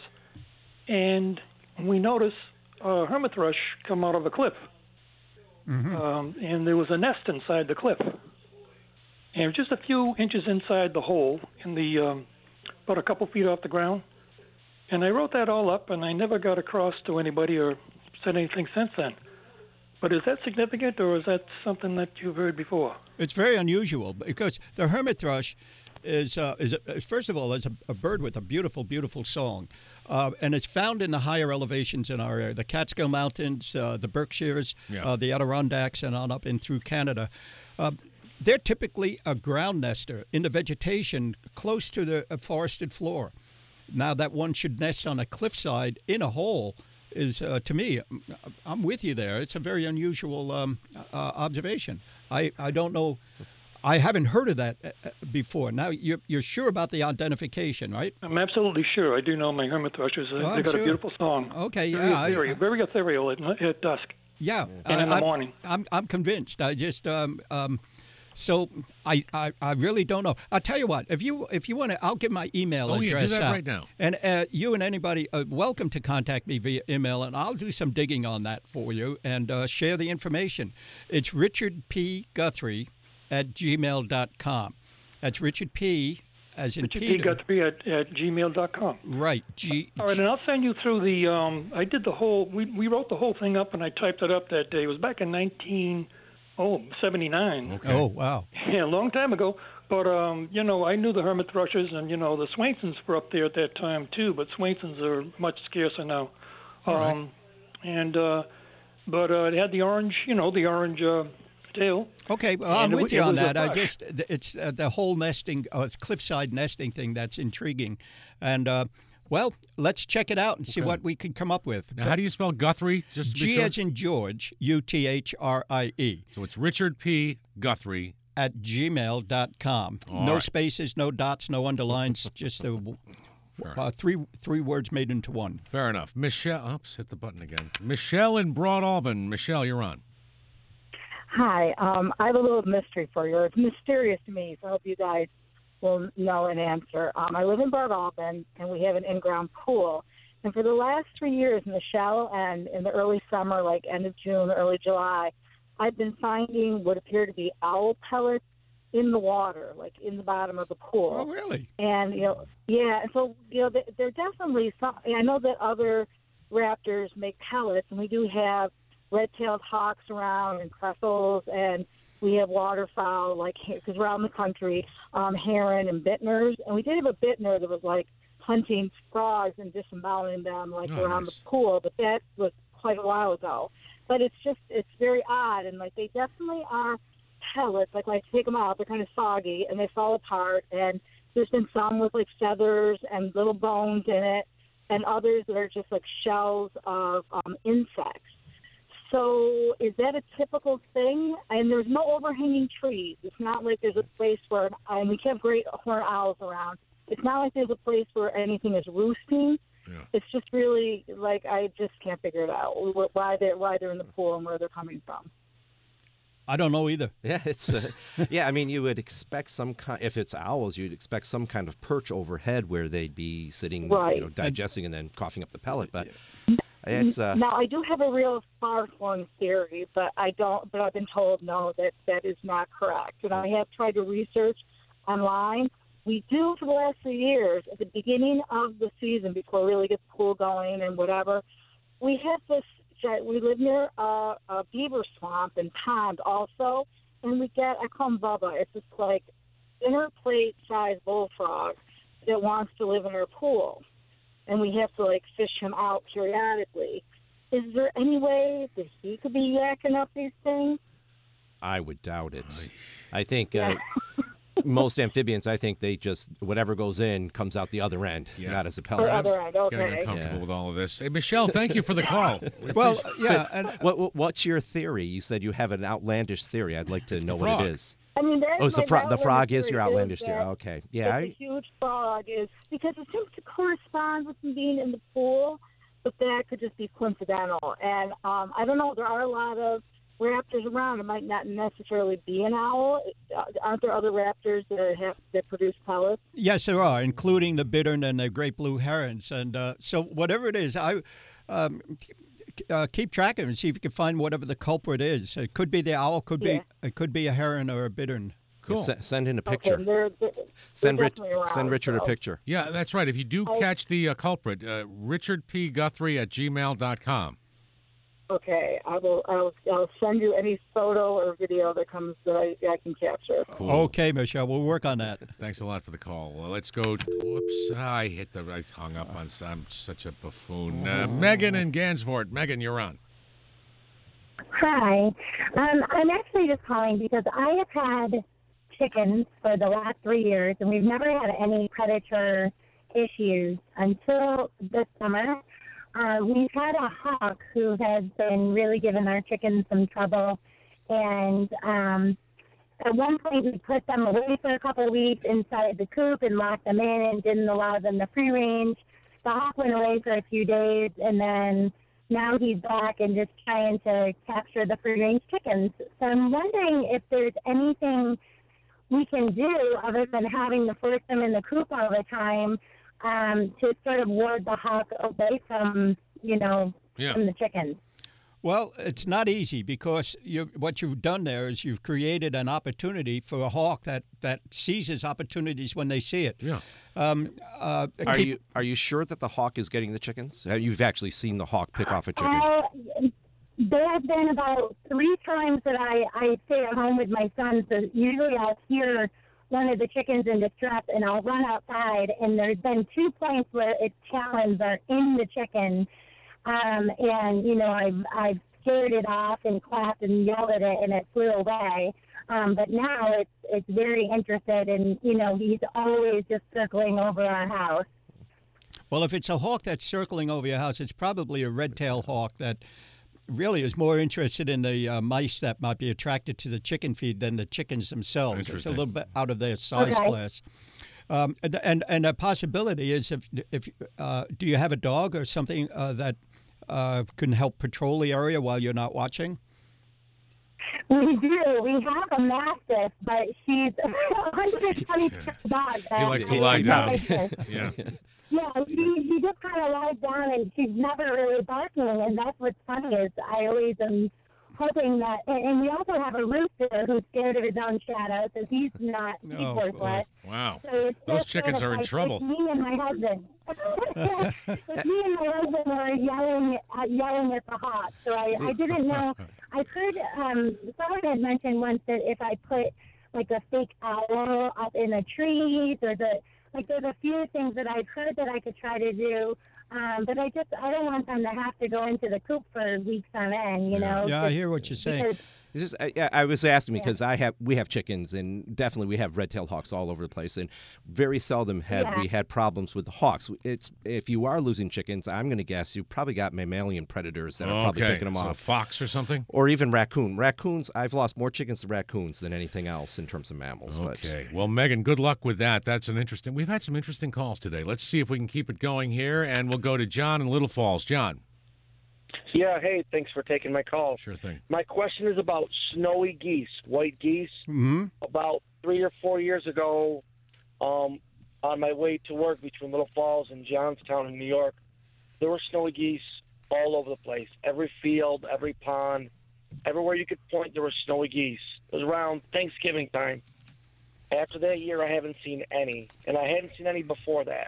and we noticed a hermit thrush come out of a cliff. Mm-hmm. Um, and there was a nest inside the cliff. And it was just a few inches inside the hole, in the um, about a couple feet off the ground. And I wrote that all up, and I never got across to anybody or said anything since then. But is that significant, or is that something that you've heard before? It's very unusual because the hermit thrush is, uh, is a, first of all, is a, a bird with a beautiful, beautiful song. Uh, and it's found in the higher elevations in our area, the Catskill Mountains, uh, the Berkshires, Yeah. uh, the Adirondacks, and on up in through Canada. Uh, they're typically a ground nester in the vegetation close to the uh, forested floor. Now, that one should nest on a cliffside in a hole is, uh, to me, I'm with you there. It's a very unusual um, uh, observation. I, I don't know. I haven't heard of that uh, before. Now, you're, you're sure about the identification, right? I'm absolutely sure. I do know my hermit thrushes. Uh, Oh, I'm they got sure. a beautiful song. Okay, Very yeah. I- ethereal, very ethereal at, at dusk. Yeah. And in the I- morning. I'm, I'm convinced. I just, um, um, so I, I, I really don't know. I'll tell you what, if you if you want to, I'll give my email Oh, yeah, do address that out. right now. And uh, you and anybody, uh, welcome to contact me via email, and I'll do some digging on that for you and uh, share the information. It's Richard P. Guthrie at gmail dot com. That's Richard P. as in Richard P. Peter. Guthrie at, at gmail dot com. Right. G. All right, and I'll send you through the. Um, I did the whole. We we wrote the whole thing up, and I typed it up that day. It was back in nineteen oh seventy-nine. Okay. Oh, wow. Yeah, a long time ago. But um, you know, I knew the hermit thrushes, and you know, the Swainsons were up there at that time too. But Swainsons are much scarcer now. All right. Um, and uh, but uh, it had the orange, you know, the orange uh, tail. Okay, well, I'm And it with wa- you it on was a that. I thrush. just it's uh, the whole nesting, uh, it's cliffside nesting thing that's intriguing, and uh, well, let's check it out and see Okay. what we can come up with. Now, how do you spell Guthrie? Just to be G sure? as in George, U T H R I E, So it's Richard P. Guthrie. at gmail dot com. All No right. spaces, no dots, no underlines, just the uh, three three words made into one. Fair enough. Michelle, oops, hit the button again. Michelle in Broad Alban. Michelle, you're on. Hi, um, I have a little mystery for you. It's mysterious to me, so I hope you guys will know an answer. Um, I live in Broad Alban, and we have an in-ground pool. And for the last three years in the shallow end, in the early summer, like end of June, early July, I've been finding what appear to be owl pellets in the water, like in the bottom of the pool. Oh, really? And, you know, yeah, and so, you know, there- there are definitely some, I know that other raptors make pellets, and we do have red-tailed hawks around and crestals, and we have waterfowl, like, because around the country, um, heron and bitners. And we did have a bitner that was, like, hunting frogs and disemboweling them, like, Oh, around nice. the pool, but that was quite a while ago. But it's just, it's very odd, and, like, they definitely are pellets. Like when I take them out, they're kind of soggy and they fall apart. And there's been some with like feathers and little bones in it, and others that are just like shells of um, insects. So is that a typical thing? And there's no overhanging trees. It's not like there's a place where, and we have great horned owls around. It's not like there's a place where anything is roosting. Yeah. It's just really like I just can't figure it out why they're why they're in the pool and where they're coming from. I don't know either. Yeah, it's uh, yeah. I mean, you would expect some kind. If it's owls, you'd expect some kind of perch overhead where they'd be sitting, right. you know, digesting and then coughing up the pellet. But it's uh, now I do have a real far-flung theory, but I don't. But I've been told no, that that is not correct. And I have tried to research online. We do for the last few years at the beginning of the season before it really gets pool going and whatever. We have this. We live near a, a beaver swamp and pond also, and we get, I call him Bubba. It's this like dinner plate sized bullfrog that wants to live in our pool, and we have to like fish him out periodically. Is there any way that he could be yakking up these things? I would doubt it. I think uh, most amphibians, I think they just, whatever goes in comes out the other end, Yeah. not as a The pellet. other end, okay. Getting uncomfortable Yeah. with all of this. Hey, Michelle, thank you for the call. Well, yeah. And, What, what what's your theory? You said you have an outlandish theory. I'd like to know frog. what it is. I mean, that's Oh, it's the my frog. The outlandish frog is your theory outlandish is theory. that Okay, yeah. It's I, a huge frog is because it seems to correspond with him being in the pool, but that could just be coincidental. And um, I don't know. There are a lot of raptors around. It might not necessarily be an owl. Uh, aren't there other raptors that have that produce pellets? yes, there are, including the bittern and the great blue herons. And uh, so whatever it is, I um, uh, keep track of it and see if you can find whatever the culprit is. It could be the owl, could Yeah. be it could be a heron or a bittern. Cool. S- send in a picture. Okay, they're, they're, send they're Rich, definitely around, send Richard so. a picture. Yeah, that's right. If you do I- catch the uh, culprit, uh, richard p guthrie at gmail dot com. Okay, I will. I'll, I'll send you any photo or video that comes that I, I can capture. Cool. Okay, Michelle, we'll work on that. Thanks a lot for the call. Well, let's go. Whoops. I hit the. I hung up on. I'm such a buffoon. Uh, Megan in Gansevoort. Megan, you're on. Hi. Um, I'm actually just calling because I have had chickens for the last three years, and we've never had any predator issues until this summer. Uh, we've had a hawk who has been really giving our chickens some trouble, and um, at one point we put them away for a couple of weeks inside the coop and locked them in and didn't allow them to free range. The hawk went away for a few days, and then now he's back and just trying to capture the free-range chickens. So I'm wondering if there's anything we can do other than having to force them in the coop all the time um, to sort of ward the hawk away from, you know, Yeah. from the chickens. Well, it's not easy because you, what you've done there is you've created an opportunity for a hawk that, that seizes opportunities when they see it. Yeah. Um, uh, Are keep- you are you sure that the hawk is getting the chickens? Have You've actually seen the hawk pick off a chicken. Uh, there have been about three times that I, I stay at home with my son, so usually I'll hear one of the chickens in distress, and I'll run outside, and there's been two points where its talons are in the chicken, um, and, you know, I've, I've scared it off and clapped and yelled at it, and it flew away. Um, but now it's it's very interested, and, you know, he's always just circling over our house. Well, if it's a hawk that's circling over your house, it's probably a red-tailed hawk that really is more interested in the uh, mice that might be attracted to the chicken feed than the chickens themselves. It's a Interesting. little bit out of their size Okay. class. Um, and, and and a possibility is if if uh, do you have a dog or something uh, that uh, can help patrol the area while you're not watching? We do. We have a mastiff, but she's a one hundred twenty pound dog. He likes to lie down. Yeah. Yeah, she, she just kind of lies down, and she's never really barking. And that's what's funny is I always am hoping that. And, and we also have a rooster who's scared of his own shadow, so he's not he's Oh, worthless. Wow. So it's Those just chickens sort of are in like, trouble. It's me and my husband. It's me and my husband were yelling, uh, yelling at the hawk. So I, I didn't know. I've heard um, someone had mentioned once that if I put like a fake owl up in a tree, there's a like there's a few things that I've heard that I could try to do. Um, but I just I don't want them to have to go into the coop for weeks on end. You know. Yeah, I just hear what you're saying. because- It's just, I, yeah, I was asking because I have we have chickens, and definitely we have red-tailed hawks all over the place, and very seldom have Yeah. we had problems with the hawks. It's if you are losing chickens, I'm going to guess you probably got mammalian predators that are probably Okay, picking them so a off. fox or something? Or even raccoon. Raccoons, I've lost more chickens to raccoons than anything else in terms of mammals. Okay. Well, Megan, good luck with that. That's an interesting. We've had some interesting calls today. Let's see if we can keep it going here, and we'll go to John in Little Falls. John. Yeah, hey, thanks for taking my call. Sure thing. My question is about snowy geese, white geese. Mm-hmm. About three or four years ago, um, on my way to work between Little Falls and Johnstown in New York, there were snowy geese all over the place. Every field, every pond, everywhere you could point, there were snowy geese. It was around Thanksgiving time. After that year, I haven't seen any, and I hadn't seen any before that.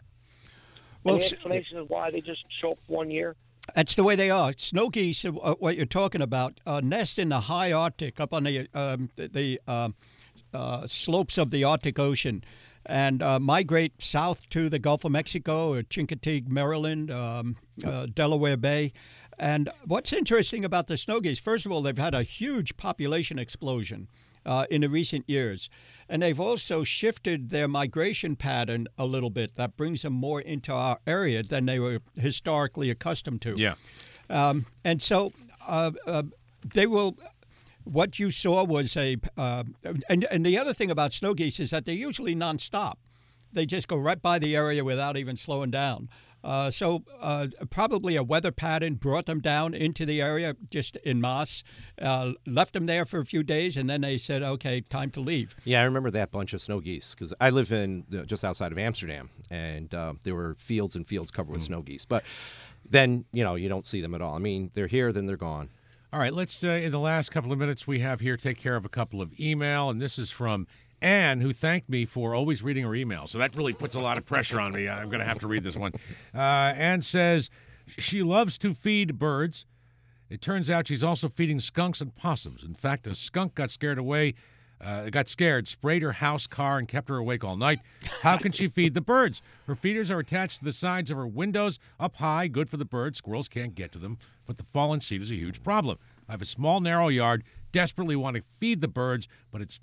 Well, Any s- explanation of why they just show up one year? That's the way they are. Snow geese, uh, what you're talking about, uh, nest in the high Arctic, up on the um, the, the uh, uh, slopes of the Arctic Ocean, and uh, migrate south to the Gulf of Mexico or Chincoteague, Maryland, um, uh, Delaware Bay. And what's interesting about the snow geese, first of all, they've had a huge population explosion uh, in the recent years. And they've also shifted their migration pattern a little bit. That brings them more into our area than they were historically accustomed to. Yeah. Um, and so uh, uh, they will. What you saw was a. Uh, and, and the other thing about snow geese is that they're usually nonstop. They just go right by the area without even slowing down. Uh, so uh, probably a weather pattern brought them down into the area just en masse, uh, left them there for a few days, and then they said, okay, time to leave. Yeah, I remember that bunch of snow geese because I live in uh, just outside of Amsterdam, and uh, there were fields and fields covered with snow geese. But then, you know, you don't see them at all. I mean, they're here, then they're gone. All right, let's, uh, in the last couple of minutes we have here, take care of a couple of email, and this is from Anne, who thanked me for always reading her email. So that really puts a lot of pressure on me. I'm going to have to read this one. Uh, Anne says she loves to feed birds. It turns out she's also feeding skunks and possums. In fact, a skunk got scared away, uh, got scared, sprayed her house, car, and kept her awake all night. How can she feed the birds? Her feeders are attached to the sides of her windows, up high, good for the birds. Squirrels can't get to them, but the fallen seed is a huge problem. I have a small, narrow yard, desperately want to feed the birds, but it's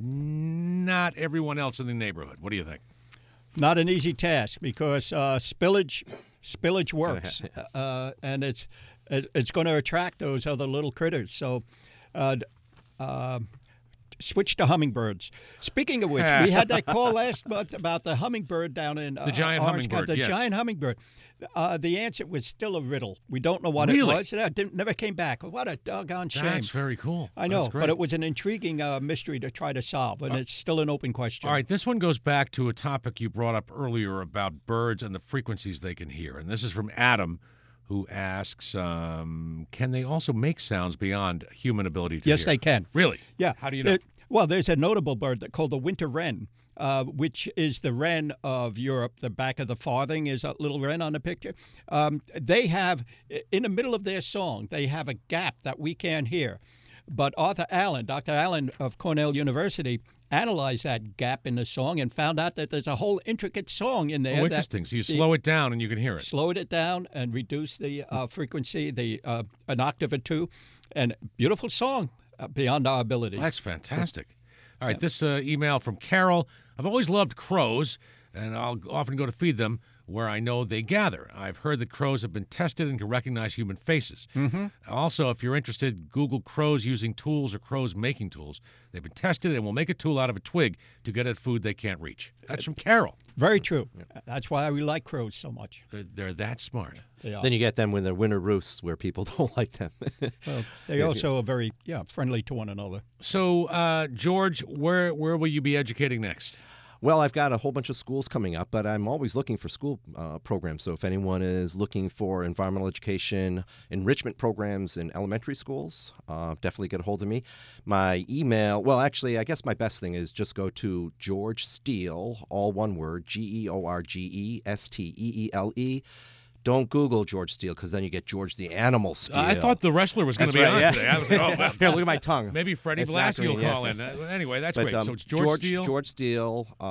not everyone else in the neighborhood. What do you think? Not an easy task because uh, spillage, spillage works, uh, and it's it, it's going to attract those other little critters. So, uh, uh, switch to hummingbirds. Speaking of which, we had that call last month about the hummingbird down in uh, The giant Orange hummingbird, County. The yes. giant hummingbird. Uh, the answer was still a riddle. We don't know what Really? it was. It didn't, never came back. What a doggone shame. That's very cool. I know, That's great. but it was an intriguing uh, mystery to try to solve, and Uh, it's still an open question. All right, this one goes back to a topic you brought up earlier about birds and the frequencies they can hear. And this is from Adam, who asks, um, can they also make sounds beyond human ability to Yes, hear? they can. Really? Yeah. How do you know? There- well, there's a notable bird that called the winter wren, uh, which is the wren of Europe. The back of the farthing is a little wren on the picture. Um, they have, in the middle of their song, they have a gap that we can't hear. But Arthur Allen, Doctor Allen of Cornell University, analyzed that gap in the song and found out that there's a whole intricate song in there. Oh, that interesting. So you the- slow it down and you can hear it. Slowed it down and reduced the uh, frequency, the uh, an octave or two, and beautiful song uh, beyond our abilities. That's fantastic. All right, this uh, email from Carol. I've always loved crows, and I'll often go to feed them where I know they gather. I've heard that crows have been tested and can recognize human faces. Mm-hmm. Also, if you're interested, Google crows using tools or crows making tools. They've been tested and will make a tool out of a twig to get at food they can't reach. That's from Carol. Very true. That's why we like crows so much. They're, they're that smart. They are. Then you get them when they're winter roosts where people don't like them. Well, they also are very yeah friendly to one another. So, uh, George, where where will you be educating next? Well, I've got a whole bunch of schools coming up, but I'm always looking for school uh, programs. So if anyone is looking for environmental education enrichment programs in elementary schools, uh, definitely get a hold of me. My email, well, actually, I guess my best thing is just go to George Steele, all one word, G E O R G E S T E E L E. Don't Google George Steele because then you get George the Animal Steele. I thought the wrestler was going to That's be right, on yeah. today. I was like, oh, well, Here, look at my tongue. Maybe Freddie It's not Blassie will green, yeah. call in. Uh, anyway, that's But, great. um, So it's George, Steele. George Steele, um,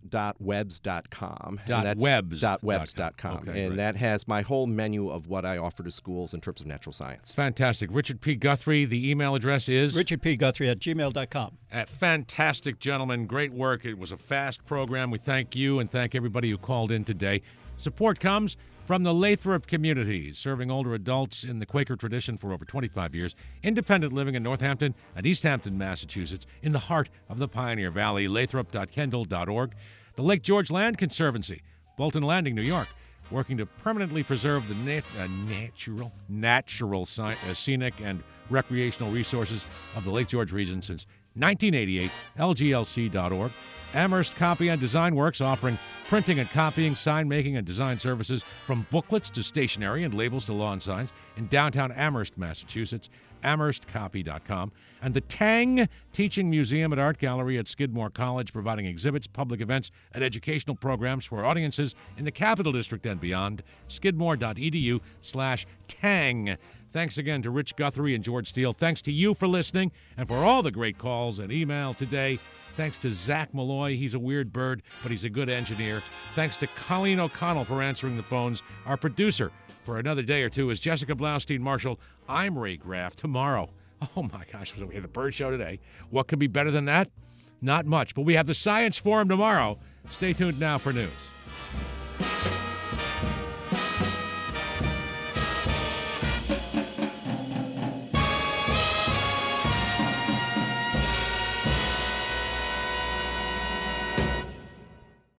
dot webs dot com. Dot and that's webs dot webs dot com. Okay, and great. that has my whole menu of what I offer to schools in terms of natural science. Fantastic. Richard P. Guthrie, the email address is? richard p guthrie at gmail dot com. Uh, fantastic, gentlemen. Great work. It was a fast program. We thank you and thank everybody who called in today. Support comes from the Lathrop community, serving older adults in the Quaker tradition for over twenty-five years, independent living in Northampton and East Hampton, Massachusetts, in the heart of the Pioneer Valley, lathrop dot kendall dot org. The Lake George Land Conservancy, Bolton Landing, New York, working to permanently preserve the nat- uh, natural, natural, sci- uh, scenic, and recreational resources of the Lake George region since nineteen eighty-eight, L G L C dot org. Amherst Copy and Design Works, offering printing and copying, sign making, and design services from booklets to stationery and labels to lawn signs in downtown Amherst, Massachusetts, amherst copy dot com. And the Tang Teaching Museum and Art Gallery at Skidmore College, providing exhibits, public events, and educational programs for audiences in the Capital District and beyond. skidmore dot e d u slash tang. Thanks again to Rich Guthrie and George Steele. Thanks to you for listening and for all the great calls and email today. Thanks to Zach Malloy. He's a weird bird, but he's a good engineer. Thanks to Colleen O'Connell for answering the phones. Our producer for another day or two is Jessica Blaustein-Marshall. I'm Ray Graff. Tomorrow, oh my gosh, we have the Bird Show today. What could be better than that? Not much, but we have the Science Forum tomorrow. Stay tuned now for news.